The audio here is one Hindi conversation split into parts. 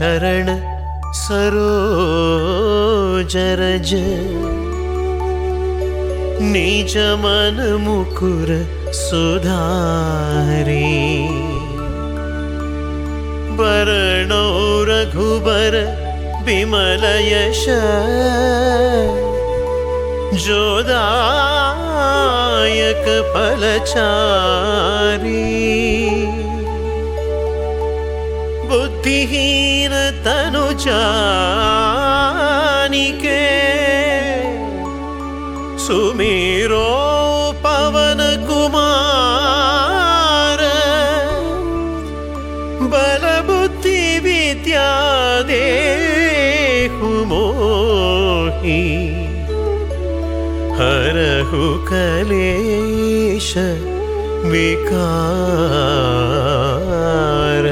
चरण सरोज रज निज मन मुकुर सुधारी वरणो रघुबर विमल यश जोदायक फलचारी बुद्धिहीन तनु जानिके सुमेरो पवन कुमार बल बुद्धि विद्या देहु मोहि हरहु कलेश विकार।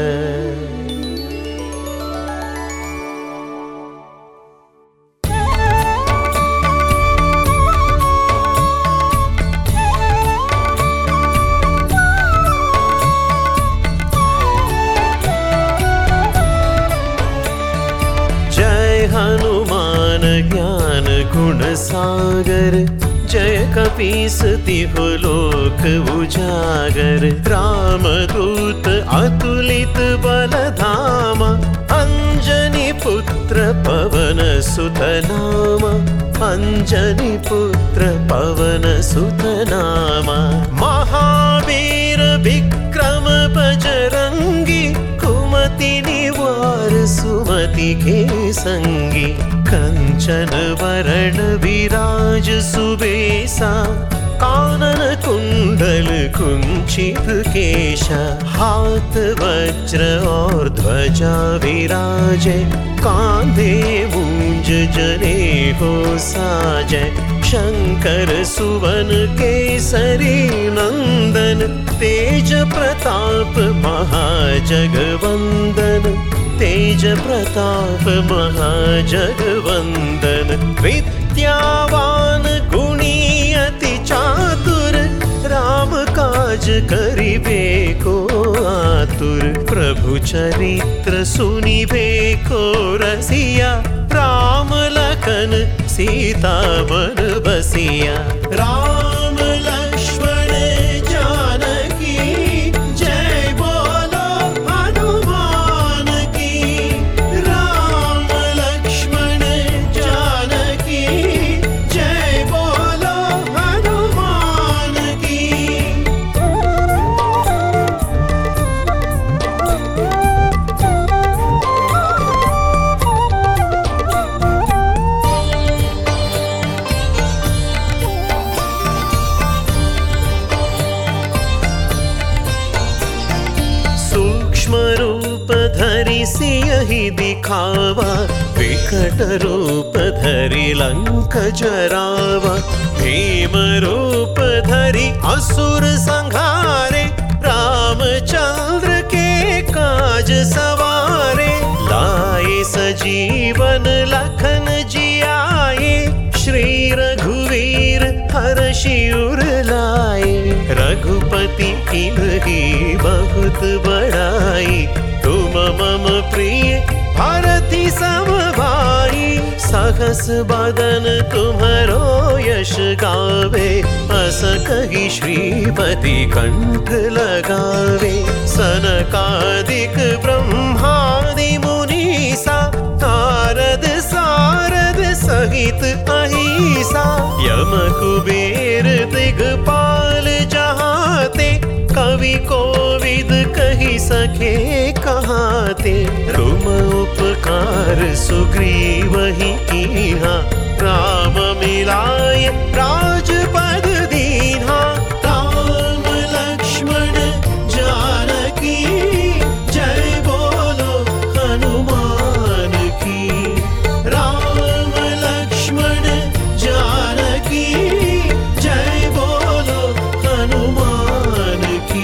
हनुमान ज्ञान गुण सागर जय कपीस तिहु लोक उजागर रामदूत अतुलित बल धामा अंजनी पुत्र पवन सुत नामा अंजनी पुत्र पवन सुत नामा महावीर विक्रम बजरंगी कुमति निवार सुमति के संगी कंचन वरण विराज सुबेसा कानन कुंडल कुंचित केशा हाथ वज्र और ध्वजा विराजे कांधे मूंज जनेऊ साजे शंकर सुवन केसरी नंदन तेज प्रताप महाजगवंदन तेज प्रताप महाजगवंदन विद्यावान गुणी अति चातुर राम काज करिबे को आतुर प्रभु चरित्र सुनिबे को रसिया राम लखन सीता मन बसिया राम लक्ष्मण जानकी जय बोलो हनुमान की राम लक्ष्मण जानकी जय बोलो हनुमान की। रूप धरि सियहि दिखावा विकट रूप धरि लंक जरावा भीम रूप धरि असुर संहारे रामचंद्र के काज सवारे लाए सजीवन लखन जियाए श्री रघुवीर हर्षि उर लाए रघुपति कीन्ही बहुत बड़ाई तुम मम प्रिय भारती सम भाई सहस बदन तुम्हरो यश गावे अस कहि श्रीपति कंठ लगावे सनकादिक ब्रह्मादि मुनीसा नारद सारद सहित अहिसा यम कुबेर दिगपाल जहाते कवि कोविद कहि सके कहाते तुम उपकार सुग्रीवहि कीन्हा राम मिलाय राजपद दीन्हा राम लक्ष्मण जानकी जय बोलो हनुमान की राम लक्ष्मण जानकी जय बोलो हनुमान की।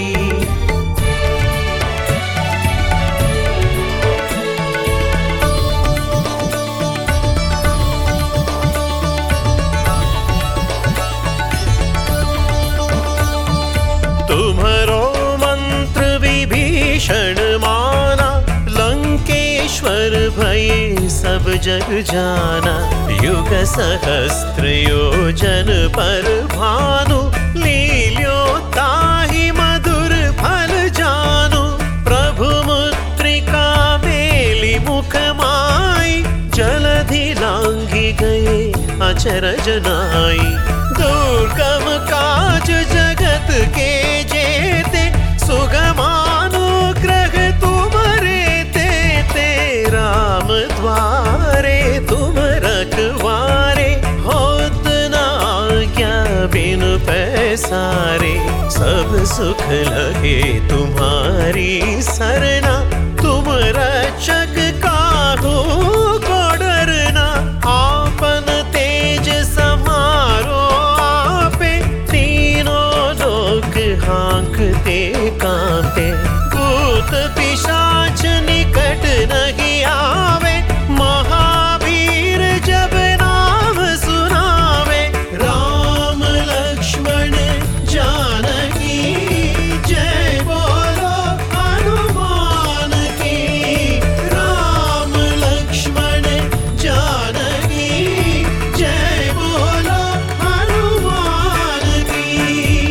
तुम्हरो मंत्र विभीषण माना लंकेश्वर ईश्वर भये सब जग जाना। युग सहस्त्र योजन पर भानु, लील्यो ताहि मधुर फल जानु। प्रभु मुद्रिका मेली मुख माई, जलधि लांघि गए अचरज नाई। दुर्गम काज जगत के जेते, सुगमानुग्रह तुमरे ते। राम द्वारे तुम रखवारे, होत न आज्ञा बिनु पैसारे। सब सुख लगे तुम्हारी सरना, तुम रक्षक काहू को डरना। आपन तेज समारो आपे, तीनों लोक हाँकते कांपे। भूत पिशाच निकट नहीं आवे, महावीर जब नाम सुनावे। राम लक्ष्मण जानकी जय बोलो हनुमान की। राम लक्ष्मण जानकी जय बोलो हनुमान की।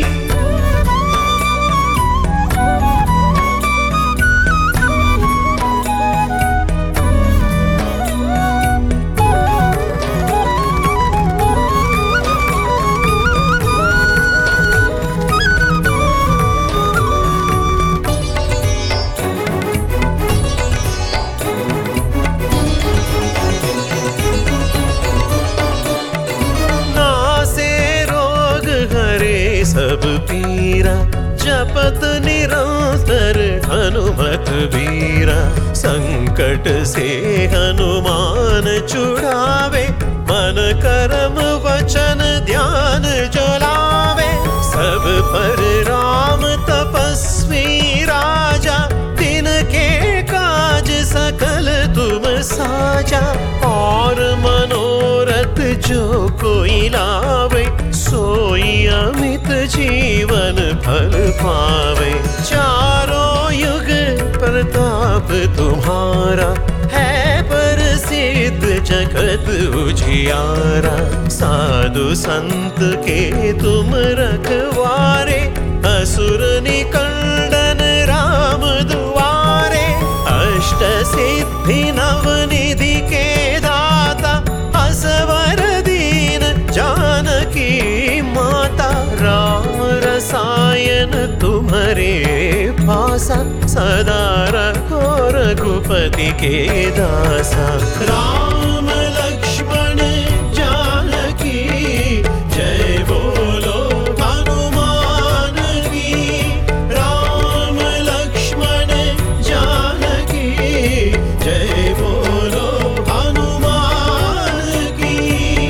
नासे रोग हरे सब पीरा, जपत निरंतर हनुमत वीरा। संकट से हनुमान छुड़ावे, मन कर्म वचन ध्यान जो लावे। सब पर राम तपस्वी राजा, तिनके काज सकल तुम साजा। और मनोरथ जो कोई लावे, सोई अमित जीवन फल पावे। चारों युग प्रताप तुम्हारा, है प्रसिद्ध जगत उजियारा। साधु संत के तुम रखवारे, असुर निकंदन राम दुआरे। अष्ट सिद्धि नवनिधि के दाता, असवर दीन जानकी माता। राम रसायन तुम्हारे पासा, सदा रखो रघुपति के दासा। राम लक्ष्मण जानकी जय बोलो हनुमान की। राम लक्ष्मण जानकी जय बोलो हनुमान की।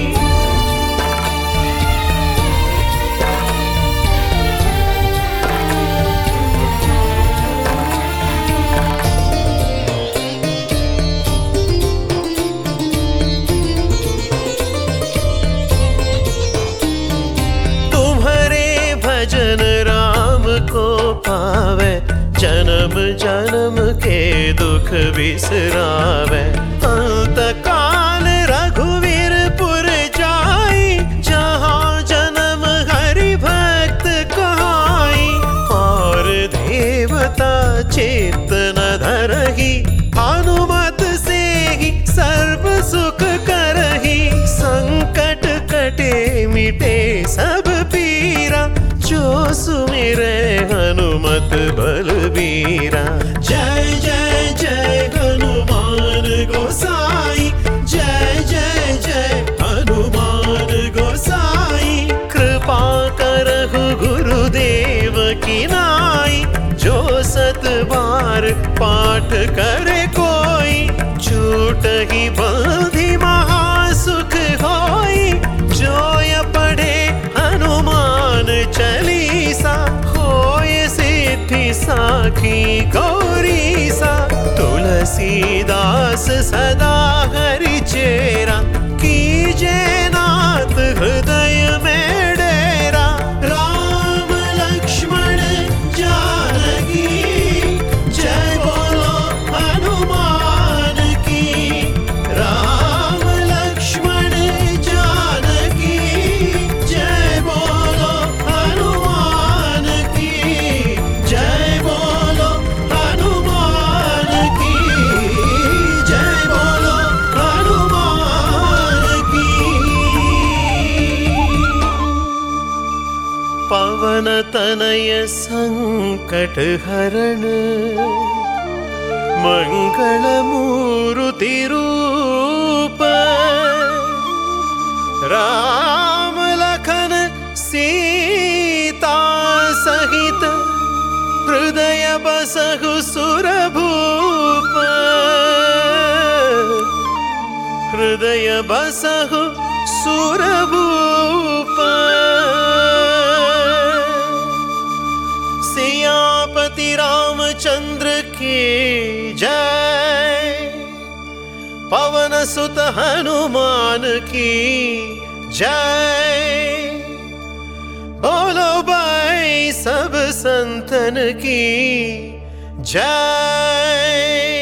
भजन राम को पावे, जन्म जन्म के दुख बिसरावे। अंत काल रघुवीर पुर जाई, जहाँ जन्म हरि भक्त कहाई। और देवता चित्त न धरही, हनुमत से ही सर्व सुख करही। संकट कटे मिटे सब पीरा, जो सुमिरे हनुमत बलबीरा। जय जय जय हनुमान गोसाई, जय जय जय हनुमान गोसाई। कृपा करहु गुरुदेव की नाई, जो सत बार पाठ करे कोई। छूट ही बंधि महासुख होई, जो य पढ़े हनुमान चालीसा। होय सिद्धि साखी गौरी सा, तुलसीदास सदा हरि चेरा। कीजे नाथ हृदय में डेरा, राम लक्ष्मण जानकी जय बोलो हनुमान पवन तनय संकट हरण मंगल मूर्ति रूप राम लखन सीता सहित हृदय बसहु सुरभूप हृदय बसहु सुरभूप सियापति रामचंद्र की जय पवन सुत हनुमान की जय बोलो भाई सब संतन की जय।